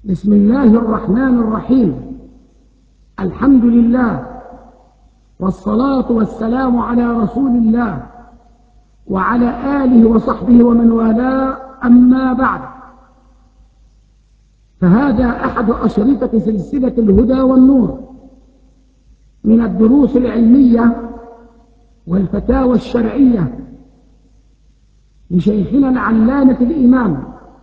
بسم الله الرحمن الرحيم. الحمد لله والصلاة والسلام على رسول الله وعلى آله وصحبه ومن والاه، أما بعد، فهذا أحد أشرطة سلسلة الهدى والنور من الدروس العلمية والفتاوى الشرعية لشيخنا العلامة الإمام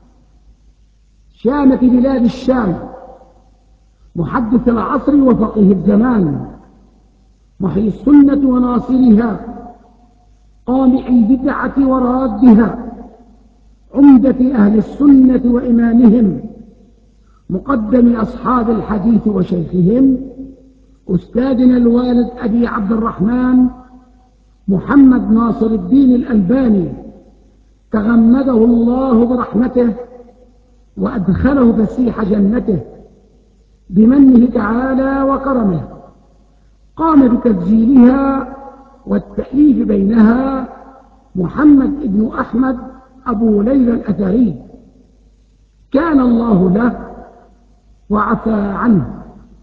شامة بلاد الشام، محدث العصر وفقيه الزمان، محيي السنة وناصرها، قامع البدعة ورادها، عمدة أهل السنة وإمامهم، مقدم أصحاب الحديث وشيخهم، أستاذنا الوالد أبي عبد الرحمن محمد ناصر الدين الألباني، تغمده الله برحمته وأدخله فسيح جنته بمنه تعالى وكرمه. قام بتسجيلها والتأليف بينها محمد بن أحمد أبو ليلى الأثري، كان الله له وعفى عنه.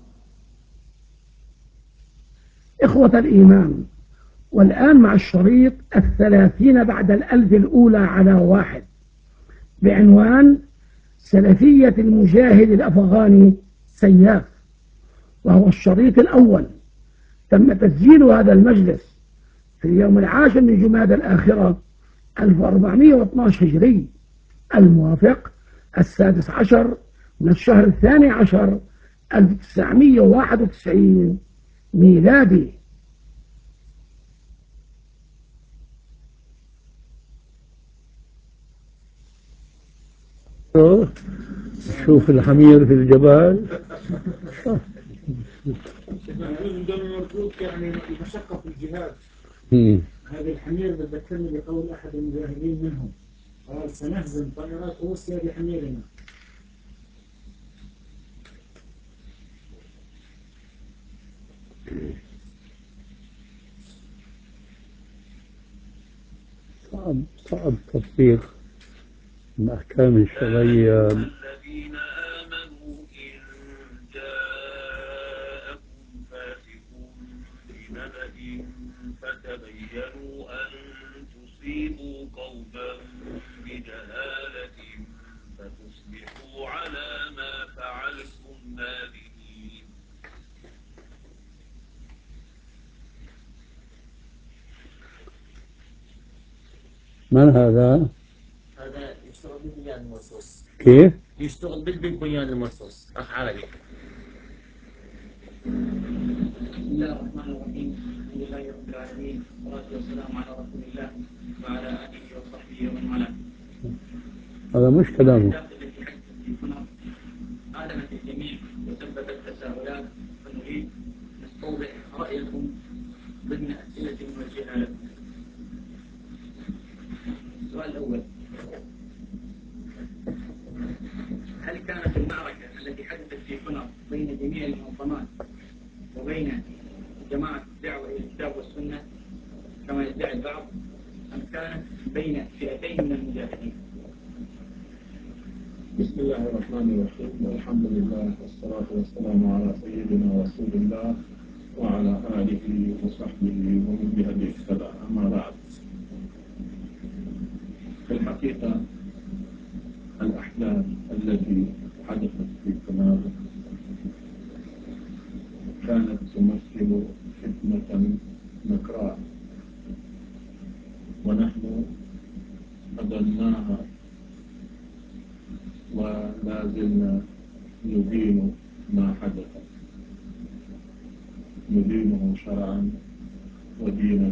إخوة الإيمان، والآن مع الشريط 30 بعد 1000 الأولى على 1 بعنوان سلفية المجاهد الأفغاني سياف، وهو الشريط الأول. تم تسجيل هذا المجلس في اليوم 10 من جمادى الآخرة 1412 هجري، الموافق 16 من الشهر 12 1991 ميلادي. شوف الحمير في الجبال. يعني المشقة في الجهاد. هذه الحمير بتذكرني بقول أحد المجاهدين منهم، قال: سنهزم طائرات روسيا بحميرنا. صعب تطبيق الأحكام الشرعية. الذين آمنوا إن جاءكم فاسق بنبأ فتبينوا أن تصيبوا قوما بجهالة فتصبحوا على ما فعلتم نادمين. من هذا؟ هذا يشتغل بالبنيان المرصوص. كيف؟ يشتغل بالبنيان المرصوص، أخ عربي. بسم الله الرحمن الرحيم، الحمد لله رب العالمين، والصلاة والسلام على رسول الله وعلى آله وصحبه ومن والاه. هذا مش كلامه. عادمت الجميع وثبت التساؤلات، فنريد نستوضح رأيكم ضمن أسئلة موجهة لكم. السؤال الأول: هل كانت المعركة التي حدثت في حنر بين جميع المنظمات وبين جماعة الدعوة إلى الكتاب والسنة كما يدعي البعض، أم كانت بين فئتين من المجاهدين؟ بسم الله الرحمن الرحيم، والحمد لله والصلاة والسلام على سيدنا رسول الله وعلى آله وصحبه ومن بهديه اهتدى، أما بعد. في الحقيقة الأحداث التي حدثت في حنر كانت تمثل فتنة نكراء، ونحن أدناها ولا زلنا ندين ما حدث، ندينه شرعا ودينا،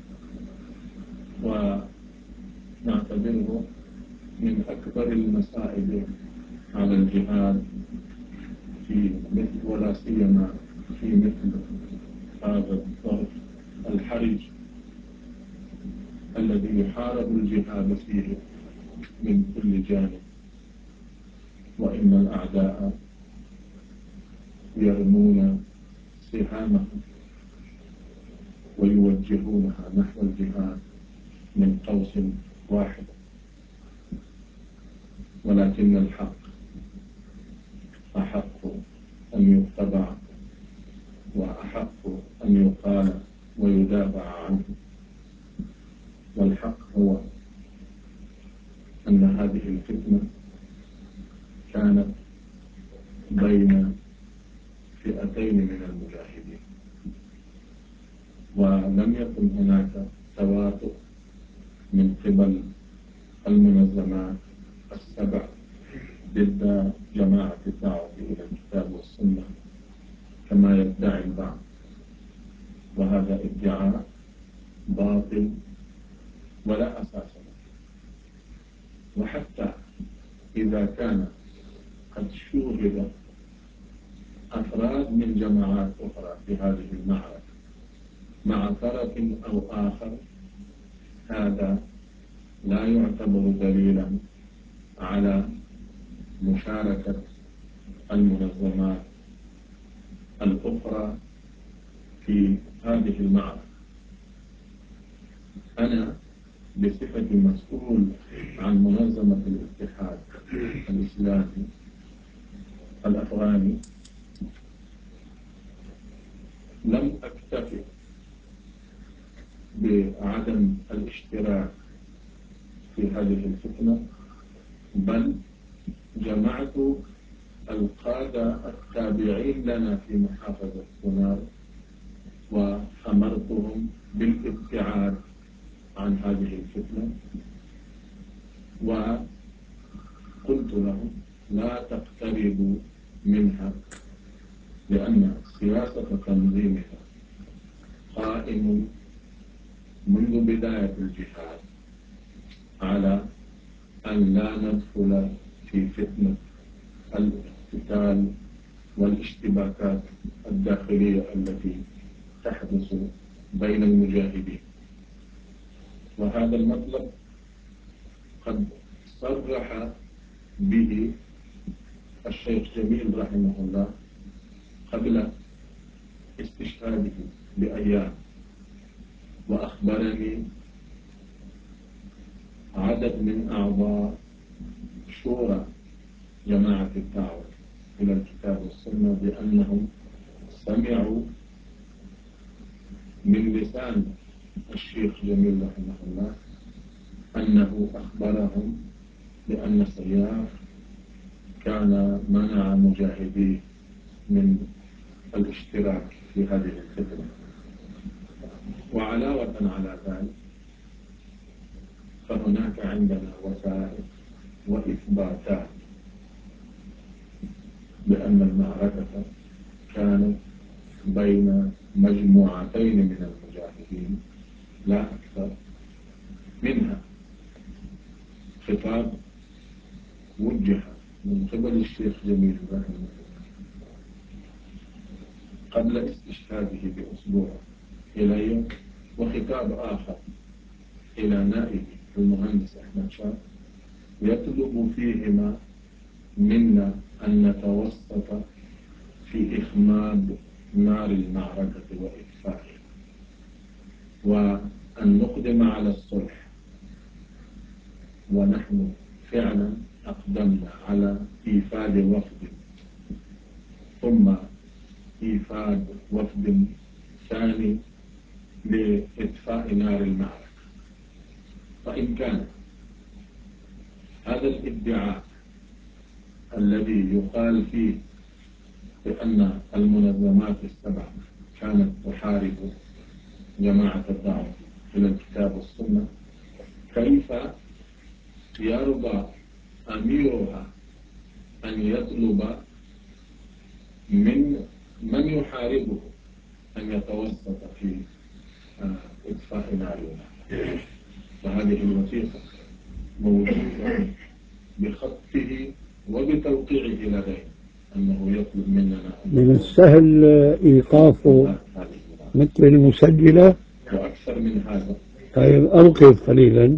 ونعتبره من أكبر المسائل على الجهاد في مثل، ولا سيما في مثل هذا الظرف الحرج الذي يحارب الجهاد فيه من كل جانب، وإن الأعداء يرمون سهامهم ويوجهونها نحو الجهاد من قوس واحد، ولكن الحق أحق أن يتبع وأحق أن يقال ويدافع عنه. والحق هو أن هذه الفتنة كانت بين فئتين من المجاهدين، ولم يكن هناك توافق من قبل المنظمات السبع ضد جماعة الدعوة إلى الكتاب والسنة كما يدعي البعض، وهذا ادعاء باطل ولا أساس له. وحتى إذا كان قد شوهد أفراد من جماعات أخرى في هذه المعركة مع طرف أو آخر، هذا لا يعتبر دليلا على مشاركة المنظمات الأخرى في هذه المعركة. أنا بصفتي مسؤول عن منظمة الاتحاد الإسلامي الأفغاني لم أكتفي بعدم الاشتراك في هذه الفتنة، بل جمعت القادة التابعين لنا في محافظة كونار وأمرتهم بالابتعاد عن هذه الفتنة، وقلت لهم لا تقتربوا منها، لأن سياسة تنظيمها قائم منذ بداية الجهاد على أن لا ندخل في فتنة الاقتتال والاشتباكات الداخلية التي تحدث بين المجاهدين. وهذا المطلب قد صرح به الشيخ جميل رحمه الله قبل استشهاده بأيام، وأخبرني عدد من أعضاء شورى جماعة الدعوة إلى الكتاب والسنة بأنهم سمعوا من لسان الشيخ جميل رحمه الله أنه أخبرهم بأن سياف كان منع مجاهديه من الاشتراك في هذه الفتنة. وعلاوة على ذلك فهناك عندنا وثائق وإثباتات بأن المعركة كانت بين مجموعتين من المجاهدين لا أكثر، منها خطاب وجه من قبل الشيخ جميل رحمه الله قبل استشهاده بأسبوع إلي، وخطاب آخر إلى نائب المهندس أحمد شاه يطلب فيهما منا أن نتوسط في إخماد نار المعركة وإطفائها، وأن نقدم على الصلح. ونحن فعلا أقدمنا على إيفاد وفد، ثم إيفاد وفد ثاني لإطفاء نار المعركة. فإن كان هذا الادعاء الذي يقال فيه بأن المنظمات السبع كانت تحارب جماعة الدعوة إلى الكتاب والسنة، كيف يرضى أميرها أن يطلب من يحاربه أن يتوسط في إطفاء نارها؟ فهذه الوثيقة موجودة بخطه وبتوقيعه لديه أنه يطلب مننا من السهل إيقافه مثل المسجلة وأكثر من هذا. طيب أوقف قليلا.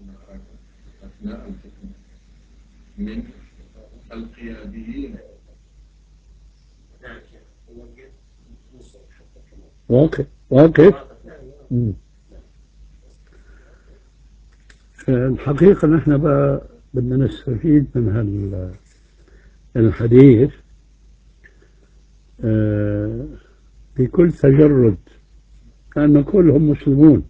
المعركة أثناء الفتنة من القياديين. واقف. الحقيقة نحن بقى بدنا نستفيد من الحديث بكل تجرد، لأن كلهم مسلمون.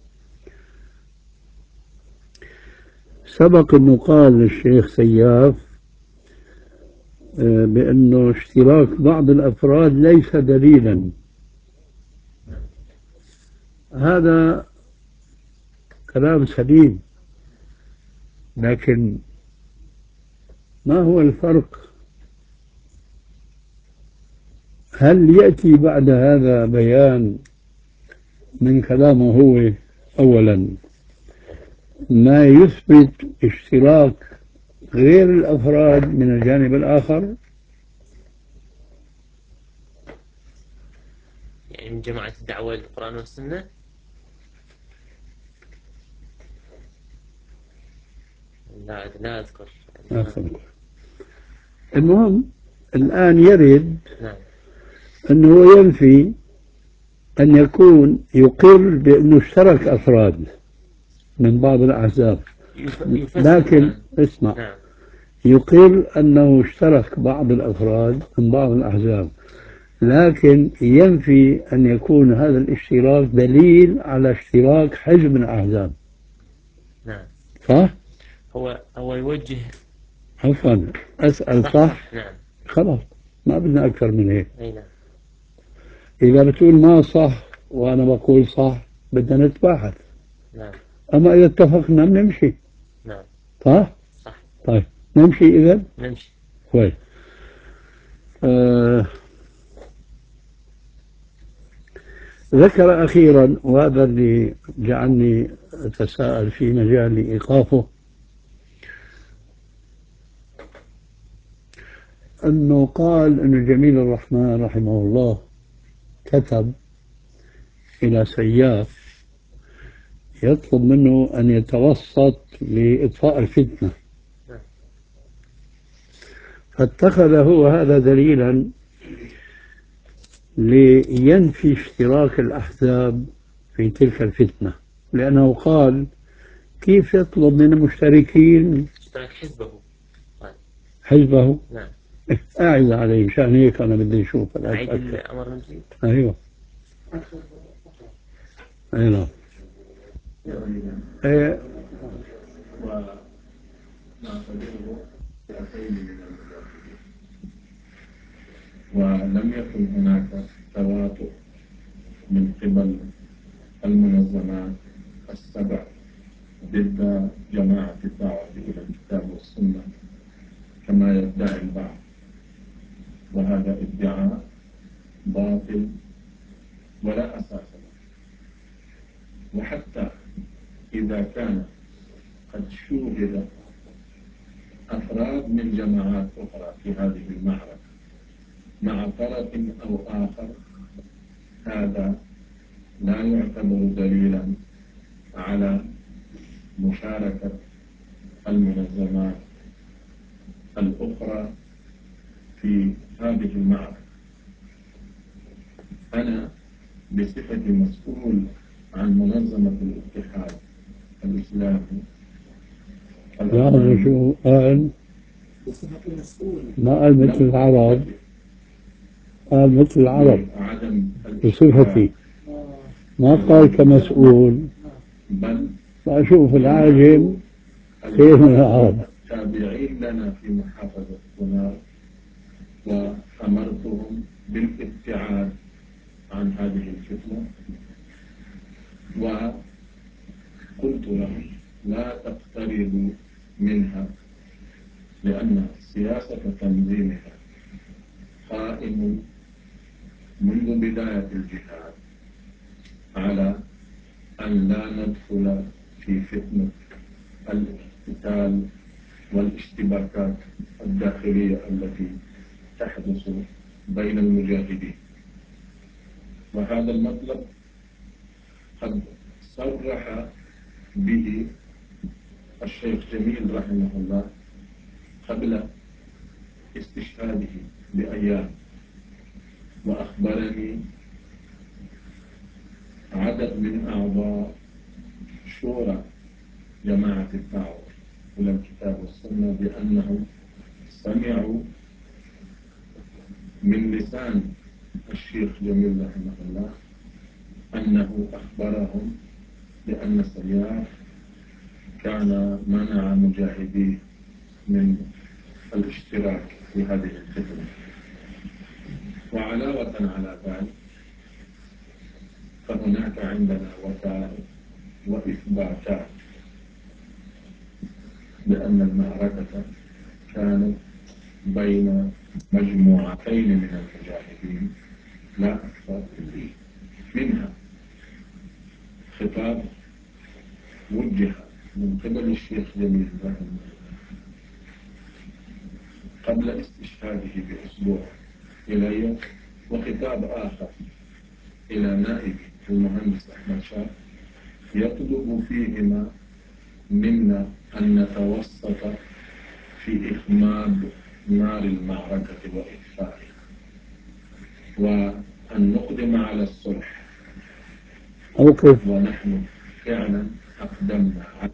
سبق أنه قال للشيخ سياف بأنه اشتراك بعض الأفراد ليس دليلا. هذا كلام سليم، لكن ما هو الفرق؟ هل يأتي بعد هذا بيان من كلامه هو أولا ما يثبت اشتراك غير الأفراد من الجانب الآخر؟ يعني من جماعة الدعوة للقرآن والسنة؟ لا أذكر. المهم الآن يرد نعم. أنه ينفي أن يكون يقر بأنه اشترك أفراد من بعض الأحزاب، لكن اسمع، نعم. يقر أنه اشترك بعض الأفراد من بعض الأحزاب، لكن ينفي أن يكون هذا الاشتراك دليل على اشتراك حزب من الأحزاب. نعم. صح؟ هو يوجه. عفوا أسأل. صح؟ نعم. خلاص ما بدنا أكثر من هيك. أي نعم. إذا بتقول ما صح وأنا بقول صح بدنا نتباحث. نعم. أما إذا اتفقنا بنمشي. نعم. صح؟ صح. طيب نمشي إذا؟ نمشي. كويس. ذكر أخيرا، وهذا اللي جعلني أتساءل في مجال إيقافه، أنه قال أن جميل الرحمن رحمه الله كتب إلى سياف يطلب منه أن يتوسط لإطفاء الفتنة، فاتخذ هو هذا دليلا لينفي اشتراك الأحزاب في تلك الفتنة، لأنه قال كيف يطلب من المشتركين اشتراك حزبه؟ نعم. أعز عليه، مشان هيك أنا بدي أشوف. عيد الأمر من جديد. أيوه. أي نعم. ونعتبره رأسين من المجاهدين، ولم يكن هناك تواتر من قبل المنظمات السبع ضد جماعة الدعوة إلى الكتاب والسنة كما يدعي البعض، وهذا ادعاء باطل ولا أساس له. وحتى إذا كان قد شوهد أفراد من جماعات أخرى في هذه المعركة مع طرف أو آخر، هذا لا يعتبر دليلا على مشاركة المنظمات الأخرى في هذه المعركة. أنا بصفتي مسؤول عن منظمة الاتحاد الإسلامي لا شو قال؟ ما قال مثل العرب، قال مثل العرب بصفتي، ما قال كمسؤول. فأشوف العاجم خير من العرب. تابعين لنا في محافظة هنا، وأمرتهم بالابتعاد عن هذه الفتنة، وقلت لهم لا تقتربوا منها، لأن سياسة تنظيمها قائم منذ بداية الجهاد على أن لا ندخل في فتنة القتال والاشتباكات الداخلية التي تحدث بين المجاهدين. وهذا المطلب قد صرح به الشيخ جميل رحمه الله قبل استشهاده بأيام، وأخبرني عدد من أعضاء شورى جماعة الدعوة إلى الكتاب والسنة بأنهم سمعوا من لسان الشيخ جميل رحمه الله أنه أخبرهم بأن سياف كان منع مجاهديه من الاشتراك في هذه الخدمة. وعلاوة على ذلك فهناك عندنا وثائق وإثباتات بأن المعركة كانت بين مجموعتين من المجاهدين لا أكثر، منها خطاب وجه من قبل الشيخ جميل رحمه الله قبل استشهاده بأسبوع إلي، وخطاب آخر إلى نائب المهندس أحمد شاه يطلب فيهما منا أن نتوسط في إخماد نار المعركة وإطفائها، وأن نقدم على الصلح. ونحن فعلا أقدمنا على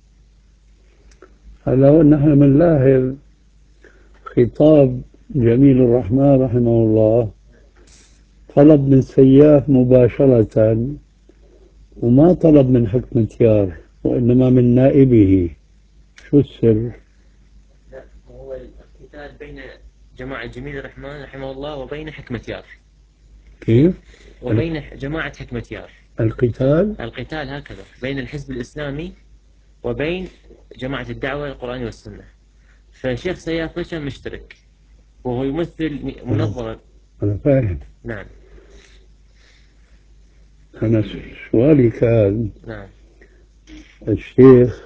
هلا نحن بنلاحظ خطاب جميل الرحمن رحمه الله طلب من سياف مباشرة، وما طلب من حكمة يار، وإنما من نائبه. شو السر؟ لا، هو القتال بين جماعة جميل الرحمن رحمه الله وبين حكمة يار. كيف؟ وبين جماعة حكمة يار القتال هكذا بين الحزب الإسلامي وبين جماعة الدعوة القرآن والسنة. فالشيخ سياف باشا مشترك وهو يمثل منظمة. أنا فاهم. نعم. أنا سؤالي كان نعم. الشيخ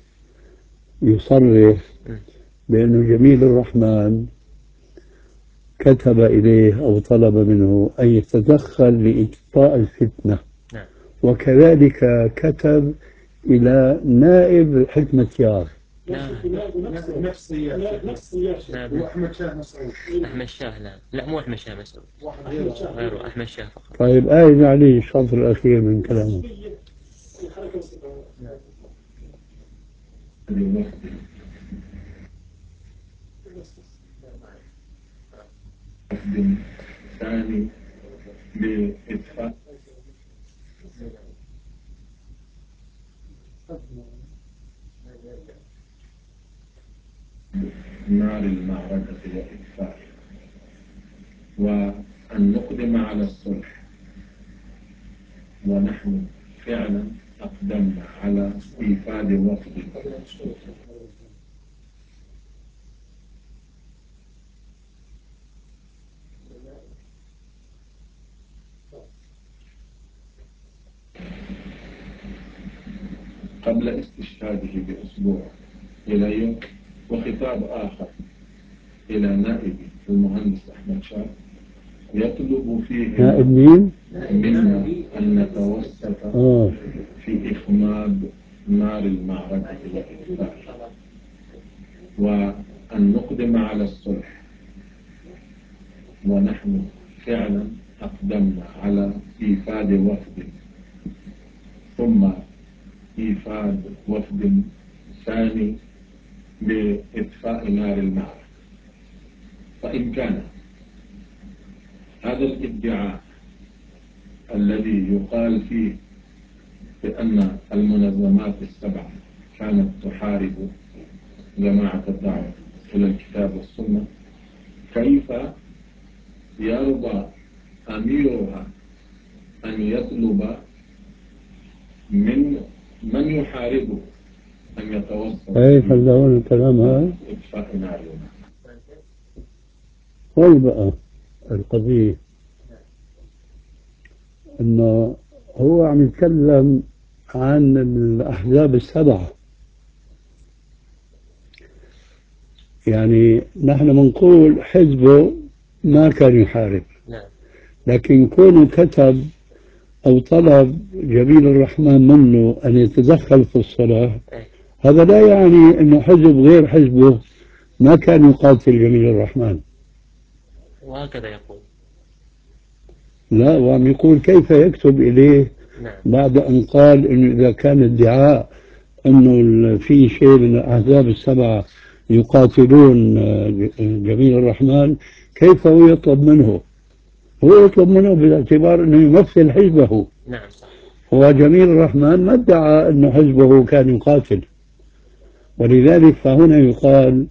يصرح بأن جميل الرحمن كتب إليه أو طلب منه أن يتدخل لإطفاء الفتنة. نعم. وكذلك كتب إلى نائب حكمة يار. نفس نعم. أحمد شاه مسعود. أحمد شاه لا مو أحمد شاه مسعود، غيره أحمد شاه فقط. طيب أين علي الشطر الأخير من كلامه؟ ثاني لإطفاء نار المعركة وإطفائها، وأن نقدم على الصلح. ونحن فعلا أقدمنا على إيفاد وفد قبل استشهاده بأسبوع إلي، وخطاب آخر إلى نائب المهندس أحمد شاه يطلب فيه نائب مين؟ منا أن نتوسط في إخماد نار المعركة وإطفائها، وأن نقدم على الصلح. ونحن فعلا أقدمنا على إيفاد وفد، ثم إيفاد وفد ثاني لإطفاء نار المعركة. فإن كان هذا الادعاء الذي يقال فيه بأن المنظمات السبعة كانت تحارب جماعة الدعوة إلى الكتاب والسنة، كيف يرضى أميرها أن يطلب من يحاربه أن يتوسط كيف هذا الكلام هذا؟ إطفاء نار؟ وين بقى القضية؟ إنه هو عم يتكلم عن الأحزاب السبعة. يعني نحن بنقول حزبه ما كان يحارب، لكن كونه كتب أو طلب جميل الرحمن منه أن يتدخل في الصلاة، هذا لا يعني أنه حزب غير حزبه ما كان يقاتل جميل الرحمن. وهكذا يقول. لا، وعم يقول كيف يكتب إليه بعد أن قال إنه إذا كان ادعاء أنه في شيء من الأحزاب السبعة يقاتلون جميل الرحمن، كيف هو يطلب منه؟ هو يطلب منه باعتبار أنه يمثل حزبه. نعم صح. هو جميل الرحمن ما ادعى أن حزبه كان يقاتل، ولذلك فهنا يقال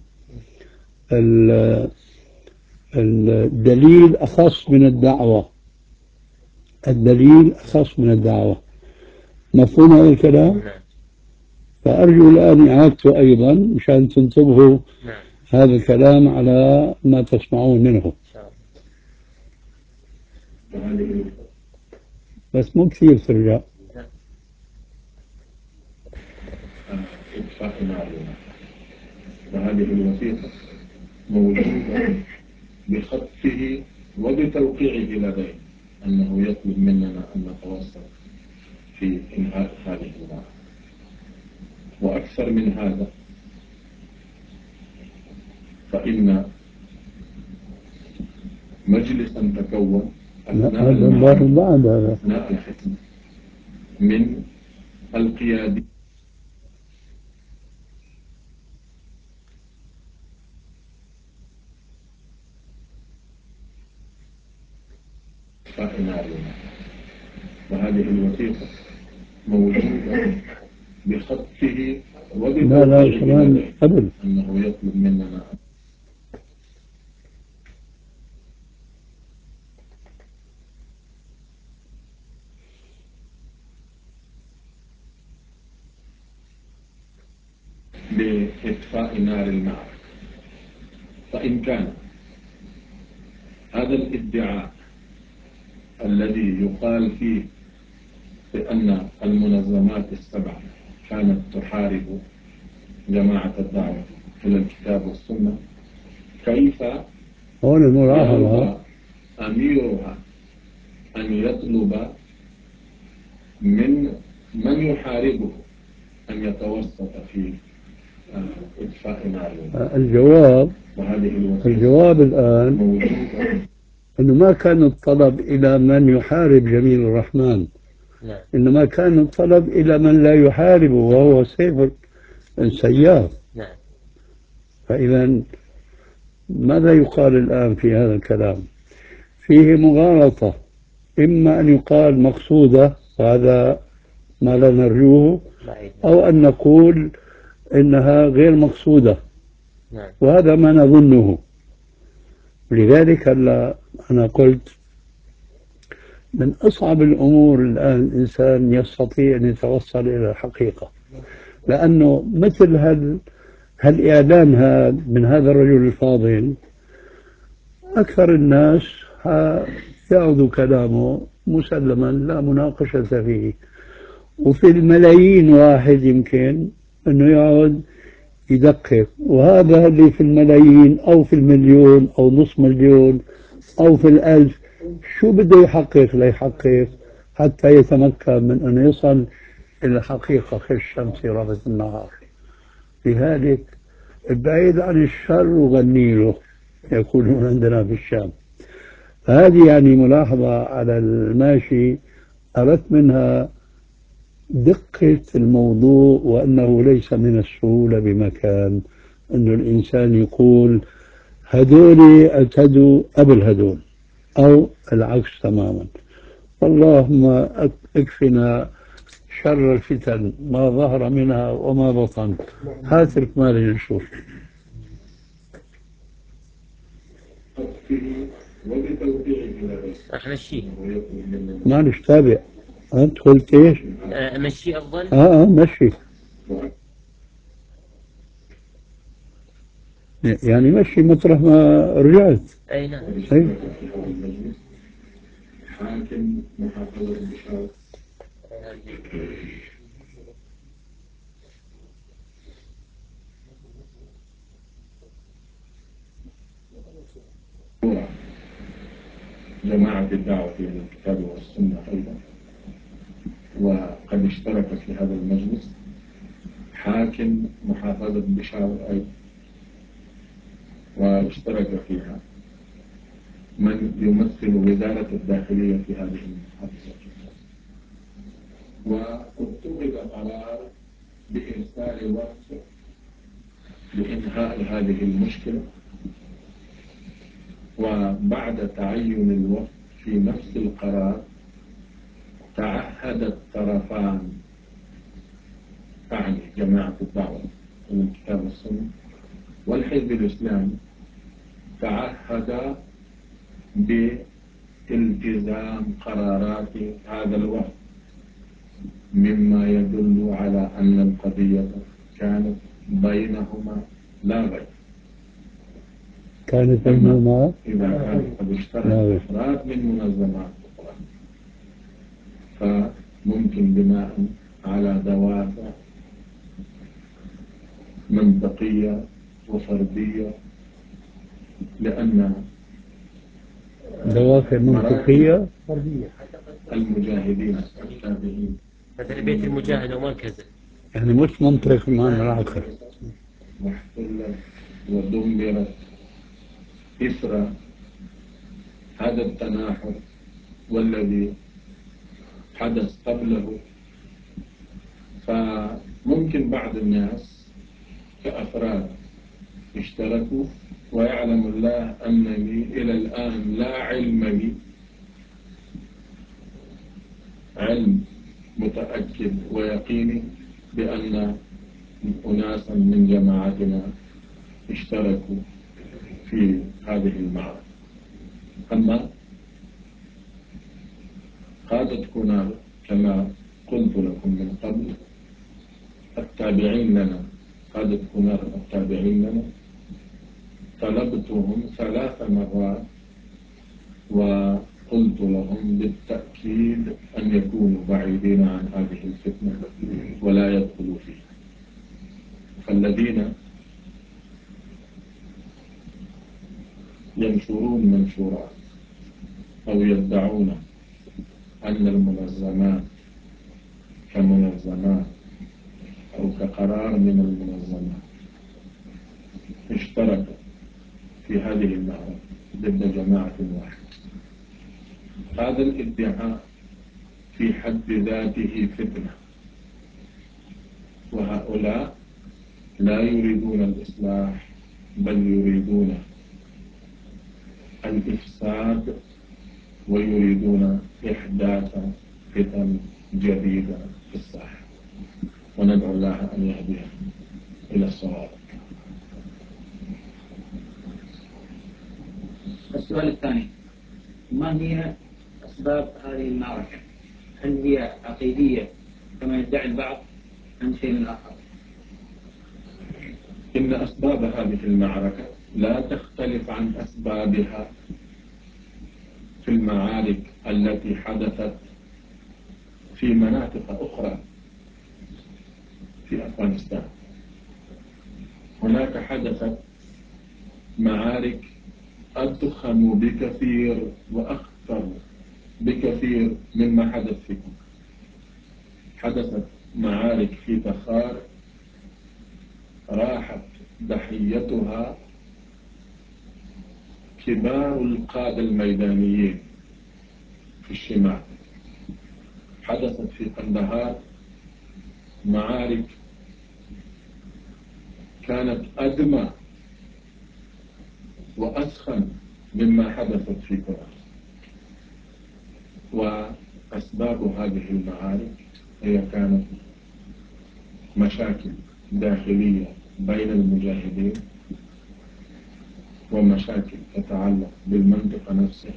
الدليل أخص من الدعوة. الدليل أخص من الدعوة. مفهوم هذا الكلام؟ فأرجو الآن إعادته أيضا مشان تنتبهوا هذا الكلام على ما تسمعون منه، بس مو كثير ترجع. إطفاء نارنا. وهذه الوثيقة موجودة بخطه وبتوقيعه لديه أنه يطلب مننا أن نتوسط في إنهاء هذه النار. وأكثر من هذا، فإن مجلسا تكون أثناء الحكم من القيادي فإنارنا. وهذه الوثيقة موجودة بخطه وبتوقيعه أنه يطلب مننا لإطفاء نار المعركة. فإن كان هذا الادعاء الذي يقال فيه بأن المنظمات السبع كانت تحارب جماعة الدعوة إلى الكتاب والسنة، كيف يرضى أميرها أن يطلب من يحاربه أن يتوسط في إطفاء نار؟ الجواب الآن أنه ما كان الطلب إلى من يحارب جميل الرحمن، إنما كان الطلب إلى من لا يحاربه وهو سيف السياف. فإذا ماذا يقال الآن في هذا الكلام؟ فيه مغالطة، إما أن يقال مقصودة وهذا ما لا نرجوه، أو أن نقول إنها غير مقصودة وهذا ما نظنه. لذلك أنا قلت من أصعب الأمور الآن الإنسان يستطيع أن يتوصل إلى الحقيقة، لأنه مثل هالإعلان من هذا الرجل الفاضل أكثر الناس يأخذ كلامه مسلما لا مناقشة فيه، وفي الملايين واحد يمكن أنه يقعد يدقق، وهذا اللي في الملايين أو في المليون أو نصف مليون أو في الألف شو بده يحقق ليحقق حتى يتمكن من أن يصل إلى الحقيقة كالشمس ربط النهار. لذلك بعيد عن الشر وغني له يقولون عندنا في الشام. هذه يعني ملاحظة على الماشي أردت منها دقة الموضوع، وأنه ليس من السهولة بمكان أنه الإنسان يقول هذول اعتدوا قبل هذول أو العكس تماما. اللهم اكفنا شر الفتن ما ظهر منها وما بطن. هات الكمال نشوف. أمشيه ما نتابع. أنت قلت إيش؟ أمشي أفضل؟ مشي. يعني مشي مطرح ما رجعت. أي نعم. حاكم محافظة بشار جماعة الدعوة إلى الكتاب والسنة أيضا، وقد اشترك في هذا المجلس حاكم محافظة بشاور أيضا، واشترك فيها من يمثل وزارة الداخلية في هذه المحافظة، واتخذ قرار بإرسال وفد لإنهاء هذه المشكلة. وبعد تعين الوفد في نفس القرار تعهد الطرفان، يعني جماعة الدعوة والكتاب والسنة والحزب الإسلامي، تعهد بالتزام قرارات هذا الوفد، مما يدل على أن القضية كانت بينهما لا غير. كانت بينهما إذا كان قد اشترك أفراد من منظمات أخرى فممكن بناء على دوافع منطقية وفردية، لأن دوافع منطقية المجاهدين التابعين مثلا بيت المجاهد ومركزه يعني مش منطق بمعنى العقل، واحتلت ودمرت إثر هذا التناحر والذي حدث قبله. فممكن بعض الناس كأفراد اشتركوا، ويعلم الله أنني إلى الآن لا علم لي علم متأكد ويقيني بأن أناسا من جماعتنا اشتركوا في هذه المعركة. أما قادة كونار كما قلت لكم من قبل، التابعين لنا، قادة كونار التابعين لنا، طلبتهم 3 مرات وقلت لهم بالتأكيد أن يكونوا بعيدين عن هذه الفتنة ولا يدخلوا فيها. فالذين ينشرون منشورات أو يدعون أن المنظمات كمنظمات أو كقرار من المنظمات اشترك في هذه المعركة ضد جماعة واحدة، هذا الادعاء في حد ذاته فتنة، وهؤلاء لا يريدون الإصلاح بل يريدون الإفساد ويريدون إحداث فتن جديدة في الساحة، وندعو الله أن يهديهم إلى الصواب. السؤال الثاني: ما هي أسباب هذه المعركة؟ هل هي عقيدية كما يدعي البعض أم شيء آخر؟ إن أسباب هذه المعركة لا تختلف عن أسبابها في المعارك التي حدثت في مناطق أخرى في أفغانستان. هناك حدثت معارك أضخم بكثير وأخطر بكثير مما حدث فيكم. حدثت معارك في تخار راحت ضحيتها كبار القادة الميدانيين في الشمال. حدثت في قندهار معارك كانت أدمى وأسخن مما حدثت في كرة. وأسباب هذه المعارك هي كانت مشاكل داخلية بين المجاهدين، ومشاكل تتعلق بالمنطقة نفسها،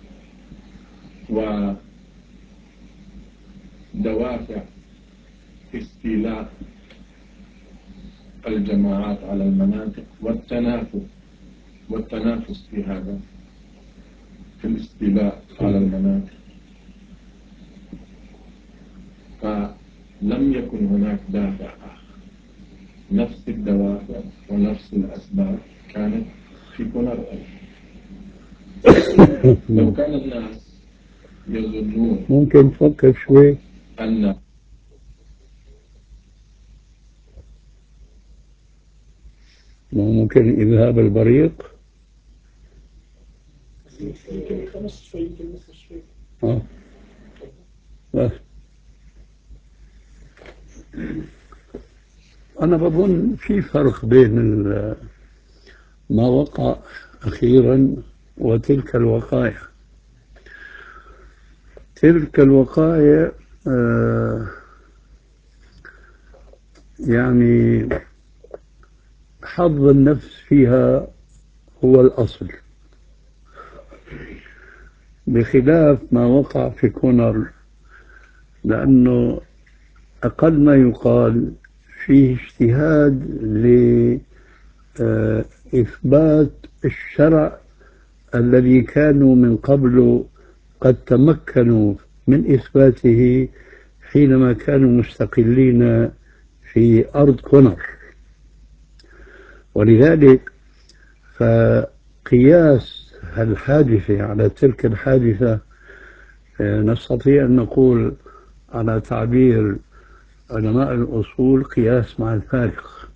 ودوافع استيلاء الجماعات على المناطق والتنافس في هذا، في الاستيلاء على المناطق. فلم يكن هناك دافع آخر، نفس الدوافع ونفس الأسباب كانت في كونر. لو كان الناس يظنون ممكن تفكر شوي أن ممكن إذهاب البريق. يمكن يتمس شوي، يمكن يمس شوي. بس أنا بظن في فرق بين ما وقع أخيرا وتلك الوقائع. تلك الوقائع يعني حظ النفس فيها هو الأصل، بخلاف ما وقع في كونر، لأنه أقل ما يقال فيه اجتهاد لإثبات الشرع الذي كانوا من قبل قد تمكنوا من إثباته حينما كانوا مستقلين في أرض كونر. ولذلك فقياس الحادثة على تلك الحادثة نستطيع أن نقول على تعبير علماء الأصول قياس مع الفارق.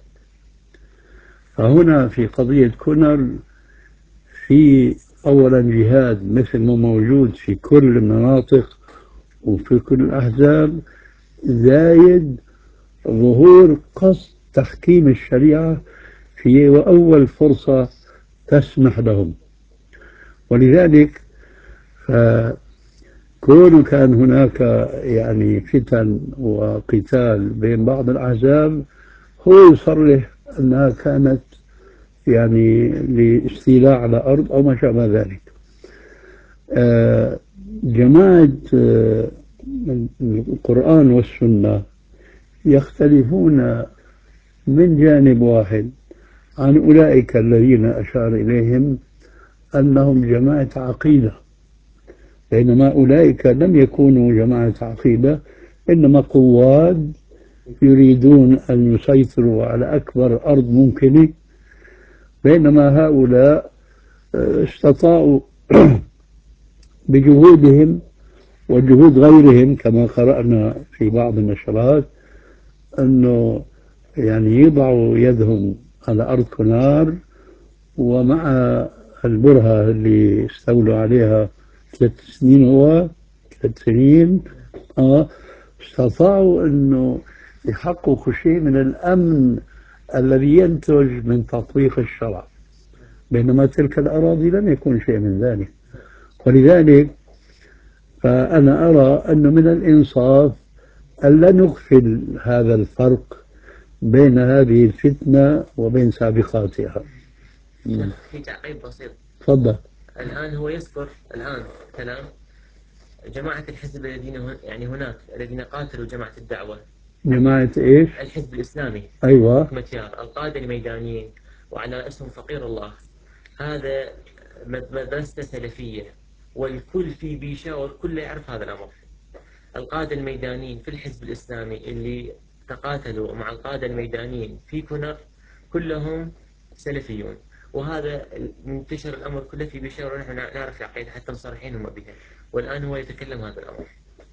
فهنا في قضية كونر في أولا جهاد مثل ما موجود في كل المناطق وفي كل الأحزاب، زايد ظهور قصد تحكيم الشريعة في أول فرصة تسمح لهم. ولذلك كون كان هناك يعني فتن وقتال بين بعض الأحزاب، هو يصرح أنها كانت يعني لاستيلاء على أرض أو ما شابه ذلك. جماعة القرآن والسنة يختلفون من جانب واحد عن أولئك الذين أشار إليهم أنهم جماعة عقيدة، بينما أولئك لم يكونوا جماعة عقيدة، إنما قواد يريدون أن يسيطروا على أكبر أرض ممكنة، بينما هؤلاء استطاعوا بجهودهم وجهود غيرهم كما قرأنا في بعض النشرات أنه يعني يضعوا يدهم على أرض كونار، ومع البرهة اللي استولوا عليها 3 سنين، هو 3 سنين استطاعوا أنه يحققوا شيء من الأمن الذي ينتج من تطبيق الشرع، بينما تلك الأراضي لم يكن شيء من ذلك. ولذلك فأنا أرى أنه من الإنصاف ألا نغفل هذا الفرق بين هذه الفتنة وبين سابقاتها. في تعقيب بسيط. تفضل. الآن هو يذكر الآن كلام جماعة الحزب الذين يعني هناك الذين قاتلوا جماعة الدعوة. جماعة إيش؟ الحزب الإسلامي. أيوة. متيار القادة الميدانيين وعلى اسم فقير الله. هذا مدرسة سلفية والكل في بيشة والكل يعرف هذا الأمر. القادة الميدانيين في الحزب الإسلامي اللي تقاتلوا مع القادة الميدانيين في كونر كلهم سلفيون، وهذا منتشر الأمر كله في بيشاور، ونحن نعرف العقيدة حتى مصرحين هم بها، والآن هو يتكلم هذا الأمر.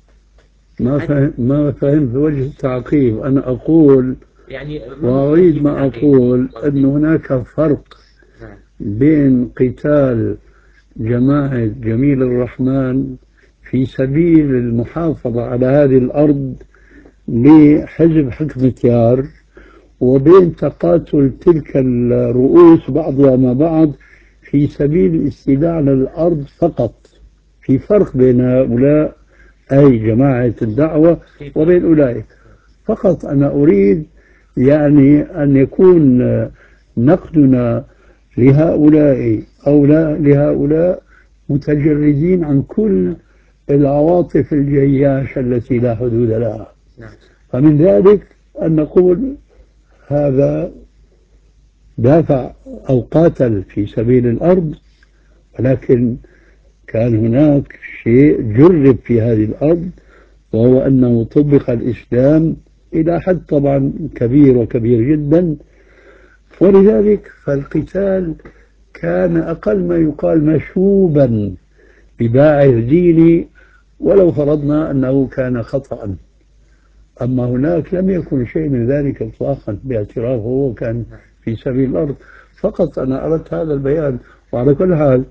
ما فهمت وجه التعقيب. أنا أقول يعني وأريد ما أقول أن هناك فرق بين قتال جماعة جميل الرحمن في سبيل المحافظة على هذه الأرض لحزب حكمة يار، وبين تقاتل تلك الرؤوس بعضها مع بعض في سبيل الاستيلاء على الأرض فقط. في فرق بين هؤلاء أي جماعة الدعوة وبين أولئك. فقط أنا أريد يعني أن يكون نقدنا لهؤلاء أو لا لهؤلاء متجردين عن كل العواطف الجياشة التي لا حدود لها. فمن ذلك أن نقول هذا دافع أو قاتل في سبيل الأرض، ولكن كان هناك شيء جرب في هذه الأرض، وهو أنه طبق الإسلام إلى حد طبعا كبير وكبير جدا. ولذلك فالقتال كان أقل ما يقال مشوبا بباعث ديني، ولو فرضنا أنه كان خطأ. أما هناك لم يكن شيء من ذلك إطلاقا باعترافه، وكان في سبيل الأرض. فقط أنا أردت هذا البيان. وعلى كل حال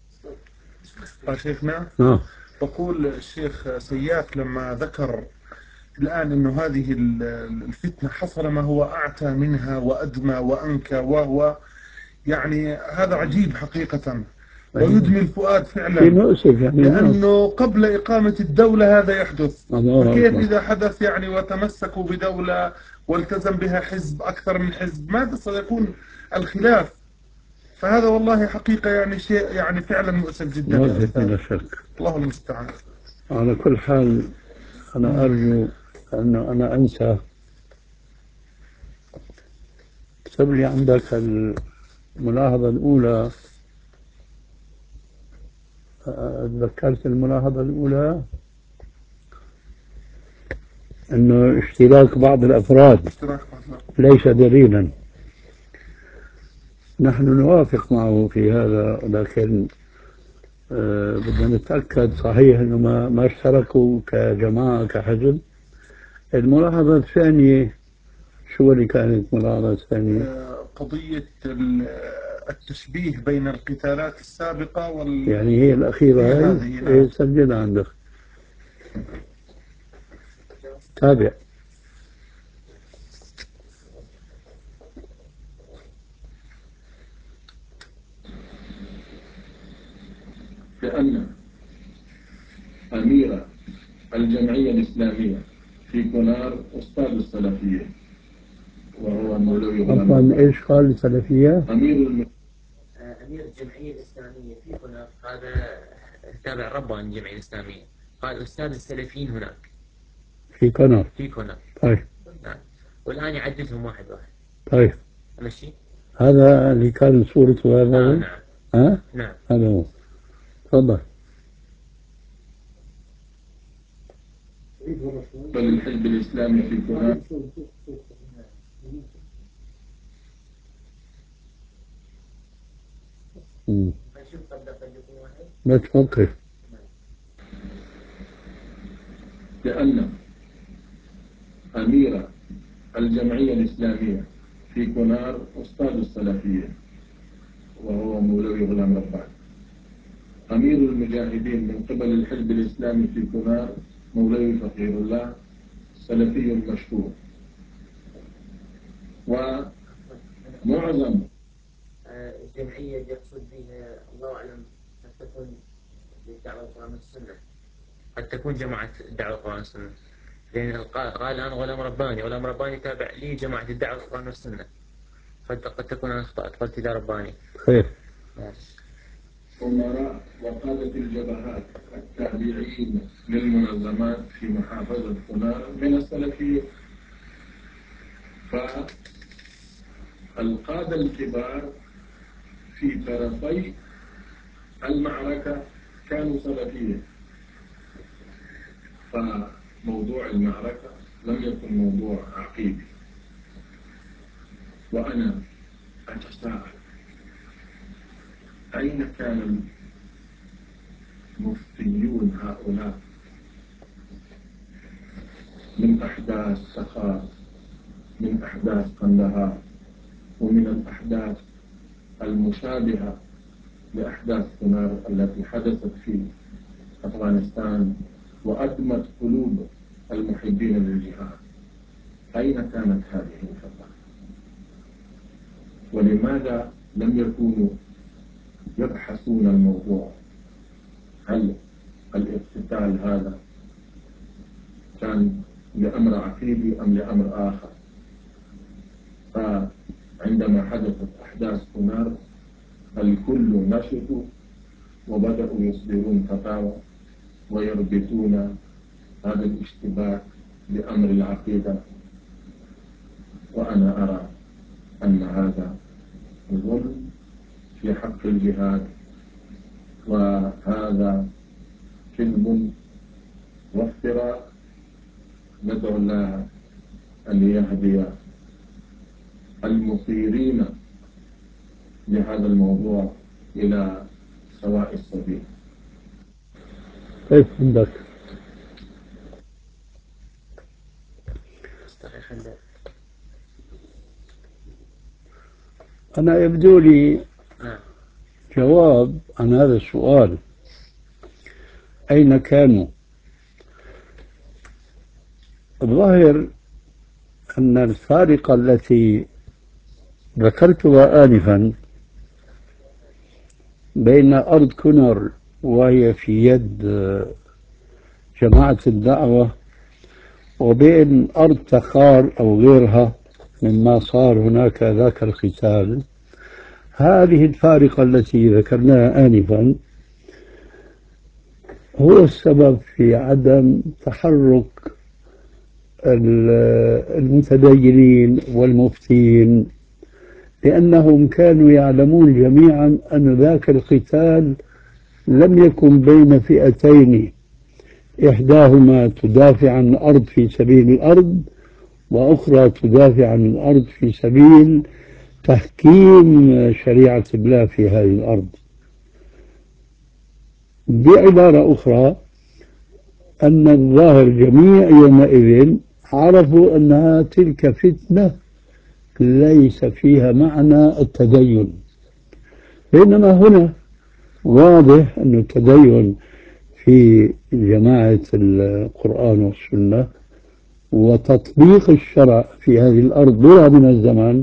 شيخنا نعم. بقول الشيخ سياف لما ذكر الآن أنه هذه الفتنة حصل ما هو أعتى منها وأدمى وأنكى، وهو يعني هذا عجيب حقيقة ويدمي الفؤاد فعلا، يعني لأنه قبل إقامة الدولة هذا يحدث، فكيف أكبر. إذا حدث يعني وتمسكوا بدولة والتزم بها حزب أكثر من حزب ماذا سيكون الخلاف؟ فهذا والله حقيقة يعني شيء يعني فعلا مؤسف جدا يا أستاذ. لا شك. الله المستعان. على كل حال أنا أرجو أنه أنا أنسى. اكتب لي عندك الملاحظة الأولى. تذكرت الملاحظة الأولى أنه اشتراك بعض الأفراد ليس دليلا. نحن نوافق معه في هذا، لكن بدنا نتأكد صحيح أنه ما اشتركوا كجماعة كحزب. الملاحظة الثانية شو اللي كانت الملاحظة الثانية؟ قضية التشبيه بين القتالات السابقة يعني هي الأخيرة هي سجلها عندك. تابع. لأن أمير الجمعية الإسلامية في كونار أستاذ السلفية وهو مولوي غلام. إيش قال السلفية؟ أمير الجمعية الإسلامية في كونار هذا تابع ربان الجمعية الإسلامية، قال أستاذ السلفيين هناك في كونار. طيب. نعم. والآن يعددهم واحد واحد. طيب. ماشي. هذا اللي كان صورته هذا. نعم. نعم. هذا هو. تفضل. بل الحزب الإسلامي في كونار بس فكر. لأن أمير الجمعية الإسلامية في كونار أستاذ السلفية وهو مولوي غلام ربان. أمير المجاهدين من قبل الحزب الإسلامي في كونار مولوي فقير الله سلفي مشهور. ومعظم الجمعية اللي يقصد بها الله أعلم قد تكون للدعوة القرآن والسنة، قد تكون جماعة الدعوة القرآن والسنة، لأن قال أنا غلام رباني تابع لي جماعة الدعوة القرآن والسنة، قد تكون أنا أخطأت قلت إذا رباني. خير. أمراء وقادة الجبهات التابعين للمنظمات في محافظة كونار من السلفيين. فالقادة الكبار في طرفي المعركة كانوا سلفيين، فموضوع المعركة لم يكن موضوع عقيدي. وأنا أتساءل أين كان المفتيون هؤلاء من أحداث سخاء، من أحداث قندهار، ومن الأحداث المشابهة لأحداث كونار التي حدثت في أفغانستان وأدمت قلوب المحبين للجهاد؟ أين كانت هذه الفترة؟ ولماذا لم يكونوا يبحثون الموضوع؟ هل الاقتتال هذا كان لأمر عقيدي أم لأمر آخر؟ فعندما حدثت أحداث كونار الكل نشطوا وبدأوا يصدرون فتاوى ويربطون هذا الاشتباك بأمر العقيدة. وأنا أرى أن هذا ظلم في حق الجهاد، وهذا كذب وافتراء. ندعو الله أن يهدي المثيرين لهذا الموضوع إلى سواء السبيل. كيف عندك؟ أنا يبدو لي نعم. جواب عن هذا السؤال، أين كانوا؟ الظاهر أن الفارقة التي ذكرتها آنفا بين أرض كونر وهي في يد جماعة الدعوة وبين أرض تخار أو غيرها مما صار هناك ذاك القتال، هذه الفارقة التي ذكرناها آنفا هو السبب في عدم تحرك المتدينين والمفتين، لأنهم كانوا يعلمون جميعا أن ذاك القتال لم يكن بين فئتين إحداهما تدافع عن الأرض في سبيل الأرض وأخرى تدافع عن الأرض في سبيل تحكيم شريعة الله في هذه الأرض. بعبارة أخرى، أن الظاهر جميع يومئذ عرفوا أنها تلك فتنة ليس فيها معنى التدين، بينما هنا واضح أن التدين في جماعة القرآن والسنة وتطبيق الشرع في هذه الأرض ضرع من الزمان،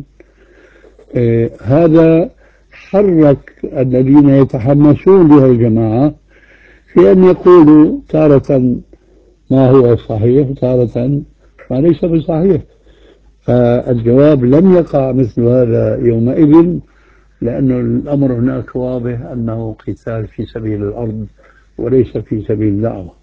هذا حرك الذين يتحمسون بها الجماعة في أن يقولوا تارة ما هو صحيح تارة ما ليس بصحيح. فالجواب لم يقع مثل هذا يومئذ، لأن الأمر هناك واضح أنه قتال في سبيل الأرض وليس في سبيل الدعوة.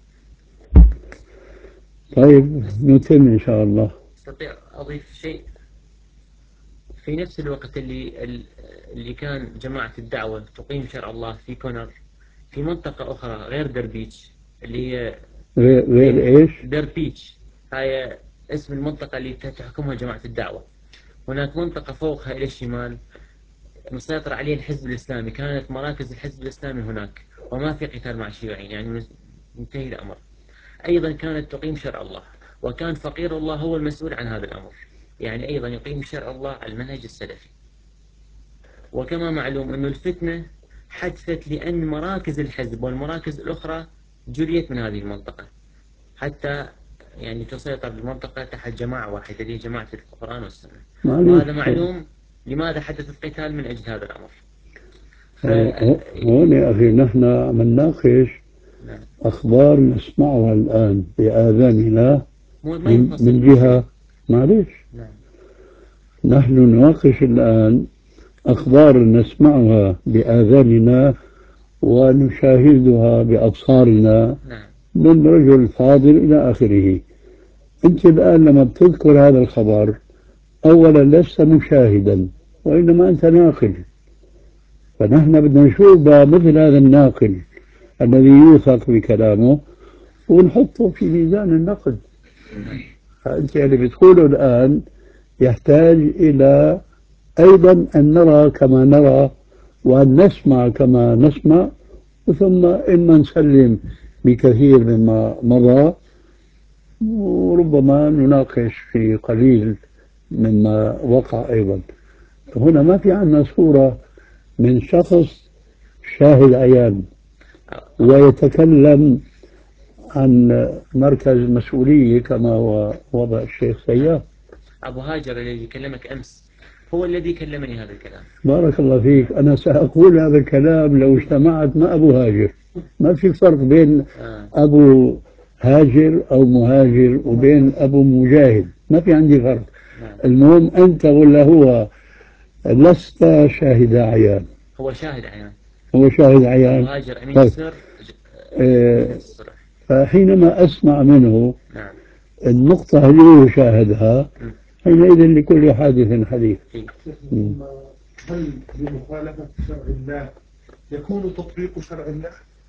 طيب نتم إن شاء الله. أستطيع أضيف شيء؟ في نفس الوقت اللي كان جماعة الدعوة تقيم شرع الله في كونر، في منطقة أخرى غير دربيتش اللي هي غير إيش؟ دربيتش، هاي اسم المنطقة اللي تحكمها جماعة الدعوة. هناك منطقة فوقها إلى الشمال مسيطر عليه الحزب الإسلامي، كانت مراكز الحزب الإسلامي هناك وما في قتال مع الشيوعيين، يعني منتهي الأمر. أيضا كانت تقيم شرع الله، وكان فقير الله هو المسؤول عن هذا الأمر، يعني أيضا يقيم شرع الله على المنهج السلفي. وكما معلوم أن الفتنة حدثت لأن مراكز الحزب والمراكز الأخرى جليت من هذه المنطقة حتى يعني تسيطر المنطقة تحت جماعة واحدة اللي هي جماعة القرآن والسنة. وهذا معلوم لماذا حدث القتال من أجل هذا الأمر. هون يا أخي نحن عم نناقش أخبار نسمعها الآن بآذاننا من جهة، معلش نحن نناقش الآن أخبار نسمعها بآذاننا ونشاهدها بأبصارنا من رجل فاضل إلى آخره. أنت الآن لما بتذكر هذا الخبر أولا لست مشاهدا وإنما أنت ناقل، فنحن بدنا نشوف مثل هذا الناقل الذي يوثق بكلامه ونحطه في ميزان النقد. فأنت اللي بتقوله الآن يحتاج إلى أيضا أن نرى كما نرى وأن نسمع كما نسمع، ثم إما نسلم بكثير مما مضى وربما نناقش في قليل مما وقع. أيضا هنا ما في عندنا صورة من شخص شاهد عيان ويتكلم عن مركز مسؤولية كما هو وضع الشيخ سياف. أبو هاجر الذي كلمك أمس هو الذي كلمني هذا الكلام. بارك الله فيك. أنا سأقول هذا الكلام لو اجتمعت مع أبو هاجر. ما في فرق بين أبو هاجر أو مهاجر وبين أبو مجاهد، ما في عندي فرق. المهم أنت ولا هو لست شاهد عيان. هو شاهد عيان. هو شاهد عيان. أبو هاجر أمين السر. فحينما أسمع منه النقطة اللي هو شاهدها حينئذ لكل حادث حديث. هل بمخالفة شرع الله يكون تطبيق شرع الله؟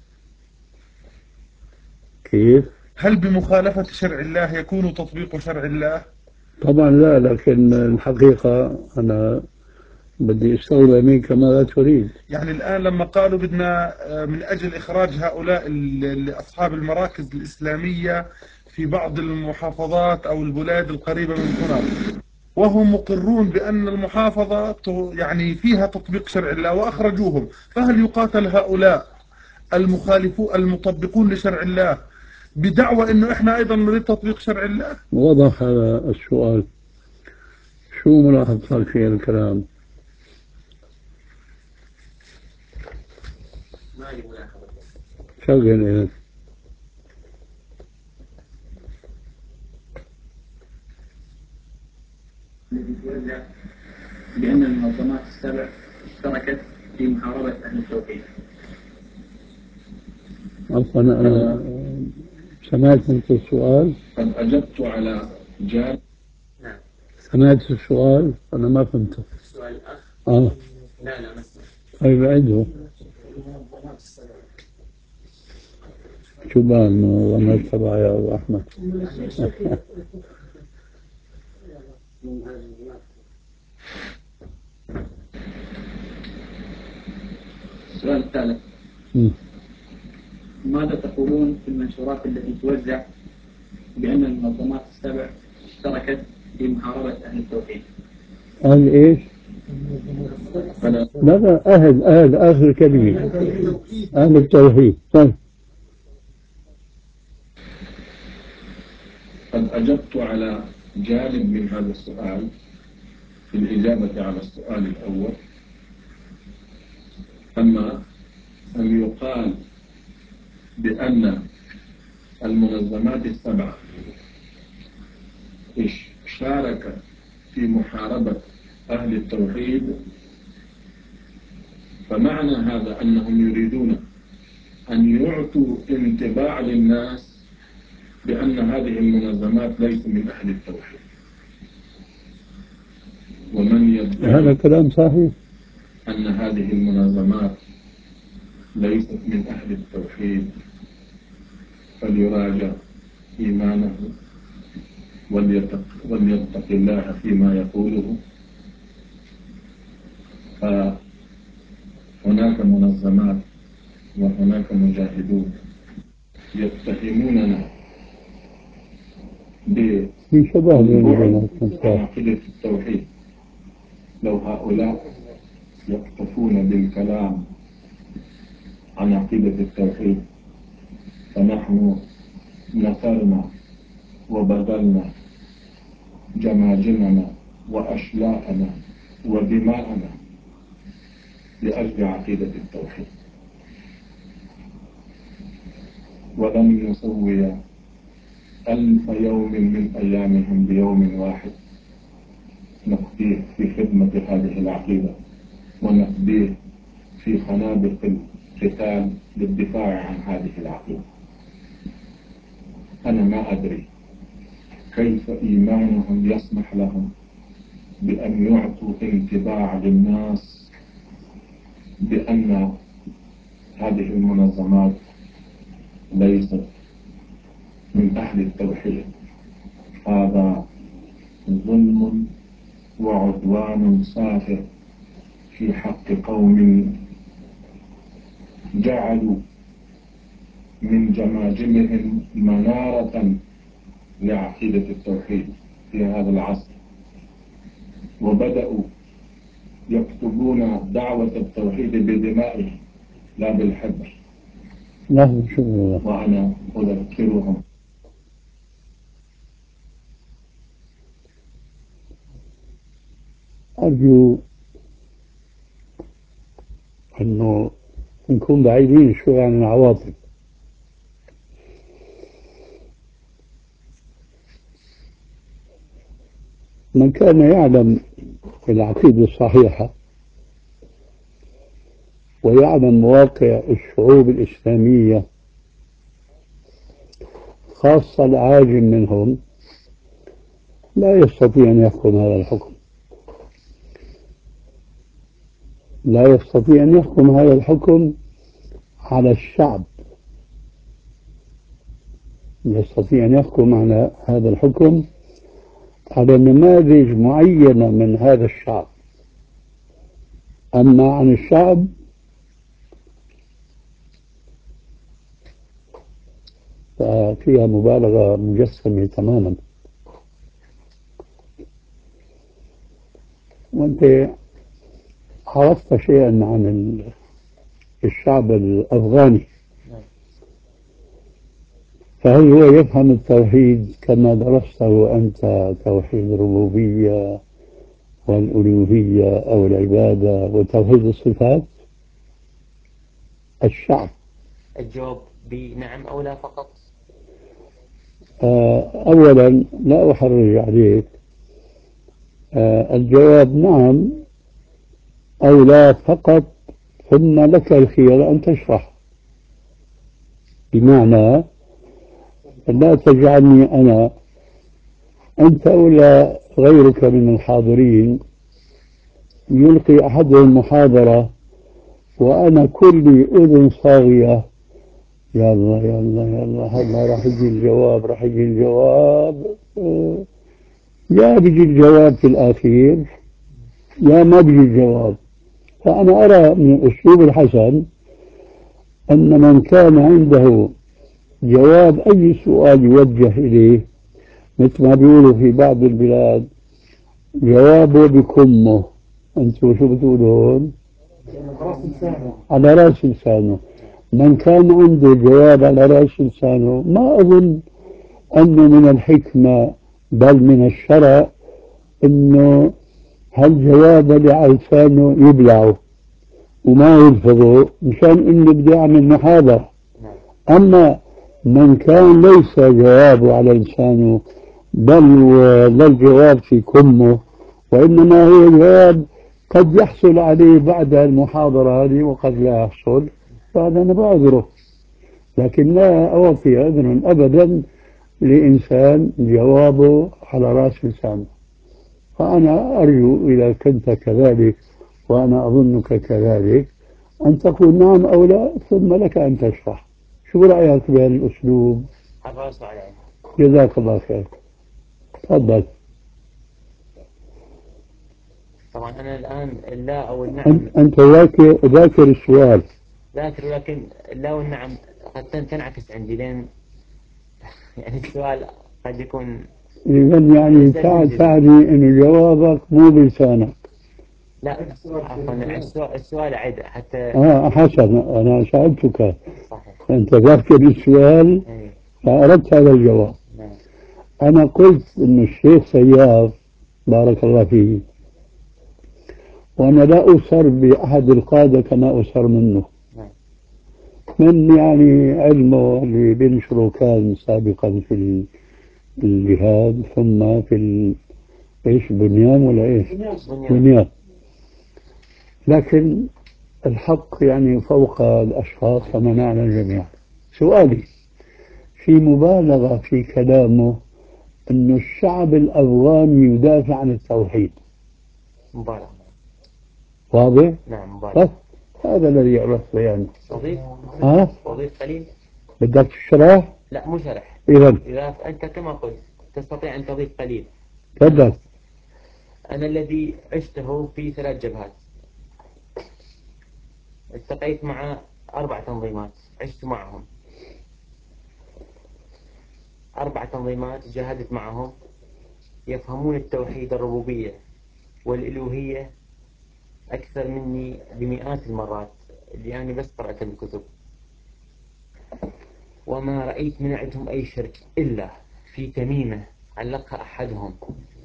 كيف؟ هل بمخالفة شرع الله يكون تطبيق شرع الله؟ طبعا لا، لكن الحقيقة أنا بدي استوعب منك ماذا تريد. يعني الآن لما قالوا بدنا من أجل إخراج هؤلاء أصحاب المراكز الإسلامية في بعض المحافظات أو البلاد القريبة من هنا، وهم مقرون بأن المحافظة يعني فيها تطبيق شرع الله وأخرجوهم، فهل يقاتل هؤلاء المطبقون لشرع الله بدعوى أنه إحنا أيضا نريد تطبيق شرع الله؟ وضح هذا السؤال. شو ملاحظتك في الكلام؟ ما لي ملاحظة. شغل إيه؟ الذي يتوزع بأن المنظمات السبع اشتركت في محاربة أهل التوحيد. عفوا أنا سمعت أنت السؤال؟ قد أجبت على جانب. نعم. سمعت السؤال؟ أنا ما فهمته. السؤال الأخ؟ لا ما اسمع. طيب عيده. شو بقى المنظمات تبع يا أبو أحمد؟ السؤال الثالث. ماذا تقولون في المنشورات التي توزع بأن المنظمات السبع اشتركت في محاربة أهل التوحيد؟ قال إيش؟ لا أهل آخر كلمة، أهل التوحيد. طيب. قد أجبت على جانب من هذا السؤال في الإجابة على السؤال الأول. أما أن يقال بأن المنظمات السبعة شاركت في محاربة أهل التوحيد، فمعنى هذا أنهم يريدون أن يعطوا انطباع للناس بأن هذه المنظمات ليس من أهل التوحيد. ومن يدعي هذا كلام صحيح أن هذه المنظمات ليست من أهل التوحيد فليراجع إيمانه وليتق الله فيما يقوله. فهناك منظمات وهناك مجاهدون يتهموننا بعقيدة التوحيد. لو هؤلاء يكتفون بالكلام عن عقيدة التوحيد فنحن نثرنا وبذلنا جماجمنا وأشلاءنا ودماءنا لأجل عقيدة التوحيد، ولن نسوي 1000 يوم من أيامهم بيوم واحد نقضيه في خدمة هذه العقيدة ونقضيه في خنادق القتال للدفاع عن هذه العقيدة. أنا ما أدري كيف إيمانهم يسمح لهم بأن يعطوا انطباع للناس بأن هذه المنظمات ليست من أهل التوحيد. هذا ظلم وعدوان سافر في حق قوم جعلوا من جماجمهم منارة لعقيدة التوحيد في هذا العصر، وبدأوا يكتبون دعوة التوحيد بدمائهم لا بالحبر. وأنا أذكرهم أرجو أنه نكون بعيدين شوي عن العواطف. من كان يعلم العقيدة الصحيحة ويعلم مواقع الشعوب الإسلامية خاصة العاجم منهم لا يستطيع أن يحكم هذا الحكم. لا يستطيع أن يحكم هذا الحكم على الشعب، يستطيع أن يحكم على هذا الحكم على نماذج معينة من هذا الشعب. أما عن الشعب ففيها مبالغة مجسمة تماما. وأنت عرفت شيئا عن الشعب الأفغاني، فهل هو يفهم التوحيد كما درسته أنت، توحيد الربوبية والألوهية أو العبادة وتوحيد الصفات؟ الشعب. الجواب بنعم أو لا فقط. أولا لا أحرج عليك، الجواب نعم أو لا فقط، ثم لك الخيار أن تشرح. بمعنى لا تجعلني أنا، أنت ولا غيرك من الحاضرين يلقي أحدهم محاضرة وأنا كلي أذن صاغية، يلا يلا يلا هلا راح يجي الجواب، راح يجي الجواب، يا بيجي الجواب في الأخير يا ما بيجي الجواب. فأنا أرى من الأسلوب الحسن أن من كان عنده جواب أي سؤال يوجه إليه، مثل ما بيقولوا في بعض البلاد جوابه بكمه، أنتوا شو بتقولون؟ على رأس لسانه. من كان عنده جواب على رأس لسانه ما أظن أنه من الحكمة بل من الشرع أنه هالجواب اللي على لسانه يبلعه وما يلفظه مشان إنه بده يعمل محاضرة. أما من كان ليس جوابه على لسانه بل لا الجواب في كمه، وإنما هو جواب قد يحصل عليه بعد المحاضرة هذه وقد لا يحصل، فهذا أنا بعذره. لكن لا أوفي عذرا أبدا لإنسان جوابه على رأس لسانه. فأنا أرجو إذا كنت كذلك وأنا أظنك كذلك أن تقول نعم أو لا، ثم لك أن تشرح. شو رأيك بهذا الأسلوب؟ جزاك الله خير. تفضل. طبعا أنا الآن اللا أو النعم. أنت ذاكر السؤال. ذاكر، لكن اللا والنعم قد تنعكس عندي، لين يعني السؤال قد يكون إذن يعني تعني إنه جوابك مو بلسانك. لا عفوا، السؤال عد حتى. حسن، أنا سألتك. صحيح. أنت ذاكر السؤال فأردت هذا الجواب. أنا قلت إن الشيخ سياف بارك الله فيه، وأنا لا أسر بأحد القادة كما أسر منه، من يعني علمه اللي بينشره كان سابقا في الجهاد، ثم في إيش بنيان ولا إيش؟ بنيان. لكن الحق يعني فوق الأشخاص كما نعلم جميعا. سؤالي في مبالغة في كلامه أن الشعب الأفغاني يدافع عن التوحيد. مبالغة. واضح؟ نعم مبالغة. هذا الذي عرفت يعني. أضيف قليل. بدك تشرح؟ لا مو شرح. إذا أنت كما قلت تستطيع أن تضيف قليل. تفضل. أنا الذي عشته في 3 جبهات، التقيت مع 4 تنظيمات، عشت معهم 4 تنظيمات، جاهدت معهم، يفهمون التوحيد الربوبية والإلوهية أكثر مني بمئات المرات اللي أنا بس قرأت الكتب، وما رأيت من عندهم أي شرك إلا في تميمة علقها أحدهم،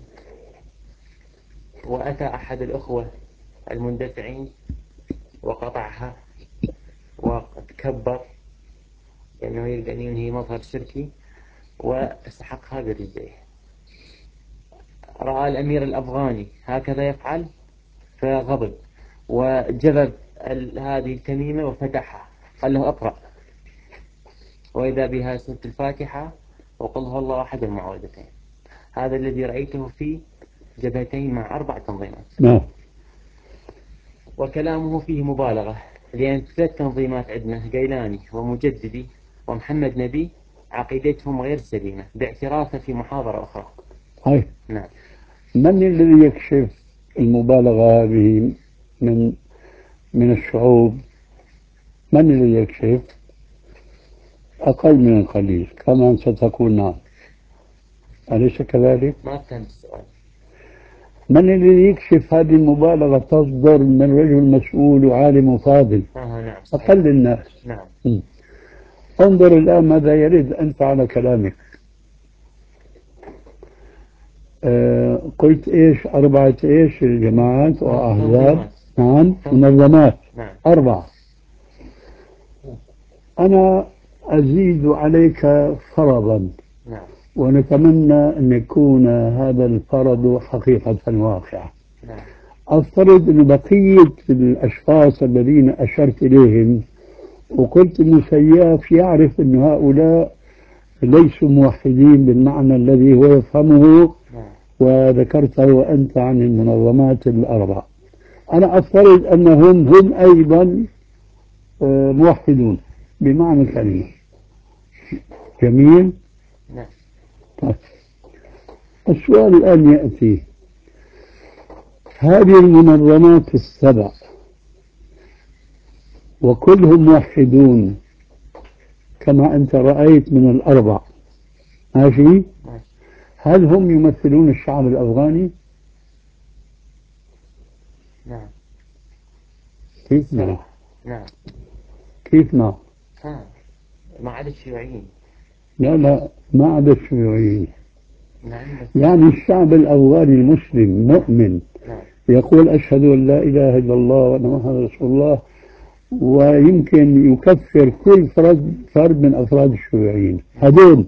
وأتى أحد الأخوة المندفعين وقطعها وتكبر لأنه يريد أن ينهي مظهر شركي وسحقها برجليه. رأى الأمير الأفغاني هكذا يفعل فغضب وجذب هذه التميمة وفتحها، قال له أقرأ، وإذا بها سورة الفاتحة وقل هو الله أحد المعوذتين. هذا الذي رأيته في جبهتين مع 4 تنظيمات. وكلامه فيه مبالغة، لأن 3 تنظيمات عندنا قيلاني ومجددي ومحمد نبي عقيدتهم غير سليمة باعترافه في محاضرة أخرى. نعم. من الذي يكشف المبالغة هذه من الشعوب؟ من الذي يكشف؟ أقل من القليل كمان ستكون نعم، أليس كذلك؟ ما فهمت السؤال. من اللي يكشف هذه المبالغة تصدر من رجل مسؤول وعالم وفاضل نعم. أقل الناس. نعم. انظر الآن ماذا يرد أنت على كلامك. قلت إيش 4 إيش جماعات وأحزاب؟ نعم منظمات. نعم. 4. أنا أزيد عليك فرضا. نعم. ونتمنى أن يكون هذا الفرض حقيقة واقعة. نعم. أفترض أن بقية الأشخاص الذين أشرت إليهم وقلت أن سياف يعرف أن هؤلاء ليسوا موحدين بالمعنى الذي هو يفهمه وذكرته أنت عن المنظمات ال4. أنا أفترض أنهم هم أيضا موحدون بمعنى الكلمة. جميل. طيب. السؤال الآن يأتي: هذه المنظمات ال7 وكلهم موحدون كما أنت رأيت من ال4، ماشي؟ هل هم يمثلون الشعب الأفغاني؟ نعم. كيف نعم؟ نعم. كيف نعم؟ ما عدا الشيوعيين. لا ما عدا الشيوعيين. نعم. يعني الشعب الأفغاني المسلم مؤمن يقول أشهد أن لا إله إلا الله وأن محمد رسول الله، ويمكن يكفر كل فرد من أفراد الشيوعيين. هذول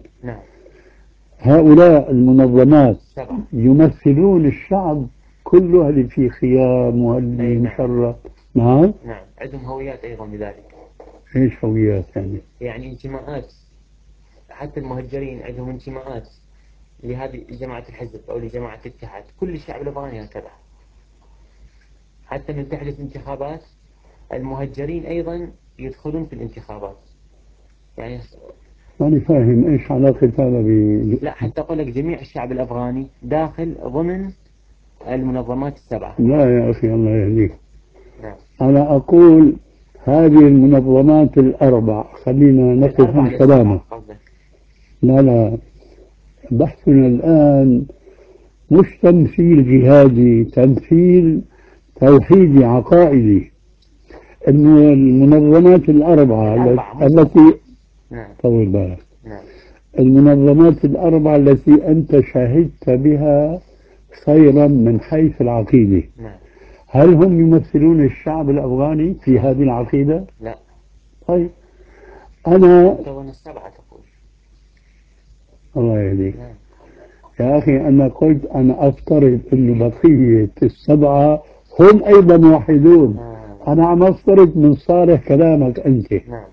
هؤلاء المنظمات يمثلون الشعب كله اللي في خيام واللي مشرف. نعم. عندهم هويات أيضا بذلك. إيش هويات يعني؟ يعني انتماءات، حتى المهجرين عندهم انتماءات لهذه جماعة الحزب أو لجماعة الاتحاد. كل الشعب الأفغاني هكذا. حتى من تحدث انتخابات المهجرين أيضا يدخلون في الانتخابات. يعني ماني فاهم إيش علاقة هذا لا، حتى أقول لك جميع الشعب الأفغاني داخل ضمن المنظمات ال7. لا يا أخي الله يهديك. أنا أقول هذه المنظمات ال4 خلينا نقف عن كلامه. لا بحثنا الآن مش تمثيل جهادي، تمثيل توحيدي عقائدي. إنه المنظمات ال4 التي طول بالك. المنظمات ال4 التي أنت شهدت بها خيرا من حيث العقيدة، هل هم يمثلون الشعب الأفغاني في هذه العقيدة؟ لا. طيب أنا ال7 تقول. الله يهديك. يا أخي أنا قلت أنا أفترض أن بقية ال7 هم أيضا موحدون. أنا عم أفترض من صالح كلامك أنت.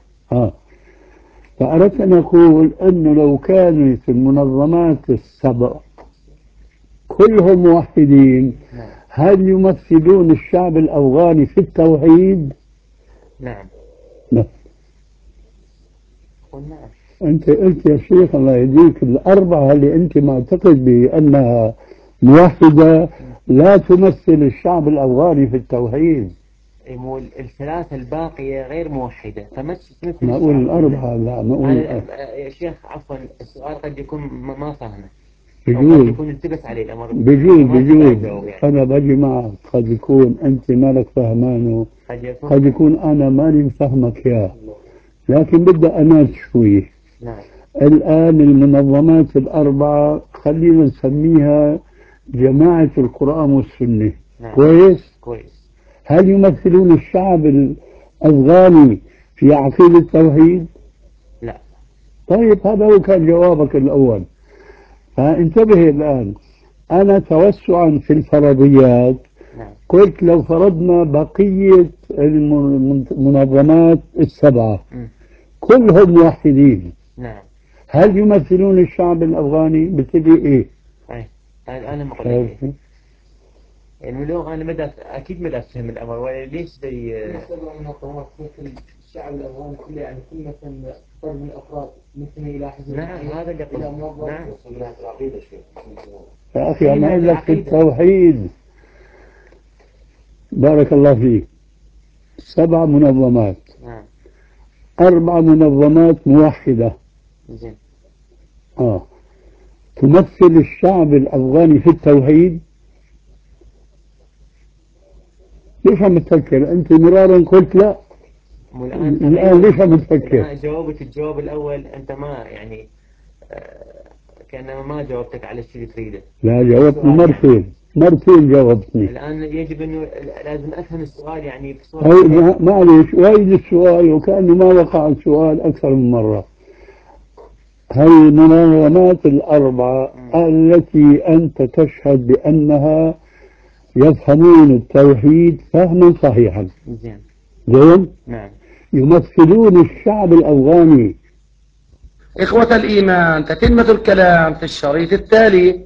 فأردت أن أقول أنه لو كانت المنظمات ال7 كلهم موحدين هل يمثلون الشعب الأفغاني في التوحيد؟ نعم. لا. أنت قلت يا شيخ الله يهديك ال4 اللي أنت معتقد بأنها موحدة لا تمثل الشعب الأفغاني في التوحيد. ال3 الباقية غير موحدة فما تمثل. ما أقول ال4 لا ما أقول يا شيخ عفوا السؤال قد يكون ما فهمه. بجوز يكون التبس عليه الأمر. بجوز أنا بجي معك. قد يكون أنت مالك فهمانه، قد يكون أنا ماني مفهمك يا، لكن بدي أناس شوي. الآن المنظمات ال4 خلينا نسميها جماعة القرآن والسنة. كويس. هل يمثلون الشعب الأفغاني في عقيدة التوحيد؟ لا. طيب هذا هو كان جوابك الأول. فانتبه الآن، أنا توسعا في الفرضيات قلت لو فرضنا بقية المنظمات ال7 كلهم موحدين هل يمثلون الشعب الأفغاني؟ بتقولي إيه؟ أنا ما قلت إيه. يعني لو أنا مدى أكيد مدى أفهم الأمر وليش زي منظمات مثل الشعب الأفغاني كله، يعني كل مثلا فرد من الأفراد مثل إلى حزب. نعم هذا اللي قلت. نعم. يا أخي أنا أقول لك في التوحيد. بارك الله فيك. 7 منظمات. 4 منظمات موحدة. زين. تمثل الشعب الأفغاني في التوحيد؟ ليش عم تفكر؟ أنت مرارا قلت لا. الآن ليش عم تفكر؟ أنا جاوبت الجواب الأول، أنت ما يعني كأنما ما جاوبتك على الشيء اللي تريده. لا جاوبتني مرتين، مرتين جاوبتني. الآن يجب أنه لازم أفهم السؤال يعني بصورة. معلش وعيد السؤال وكأنه ما وقع السؤال أكثر من مرة. هل المنظمات الأربعة التي أنت تشهد بأنها يفهمون التوحيد فهما صحيحا زين نعم يمثلون الشعب الأفغاني؟ إخوة الإيمان، تتمة الكلام في الشريط التالي.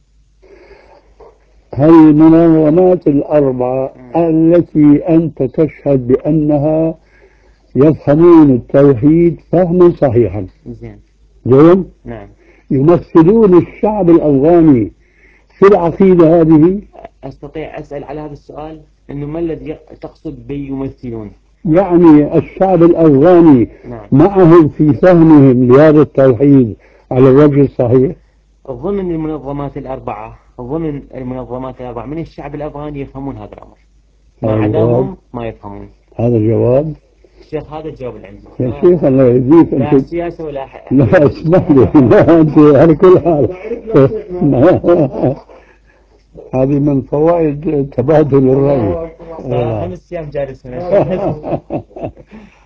هل المنظمات الأربعة التي أنت تشهد بأنها يفهمون التوحيد فهما صحيحا زين نعم يمثلون الشعب الأفغاني في العقيدة هذه؟ أستطيع أسأل على هذا السؤال أنه ما الذي تقصد بيمثلون؟ يعني الشعب الأفغاني نعم. معهم في فهمهم لهذا التوحيد على الوجه الصحيح؟ ضمن المنظمات الأربعة من الشعب الأفغاني يفهمون هذا الأمر، ما عداهم ما يفهمون. هذا الجواب شيخ، هذا الجواب اللي عندي يا شيخ. الله يهديك. لا سياسة ولا لا اسمح لي. لا أنت على كل حال هذه من فوائد تبادل الرأي. 5 أيام جالس هنا.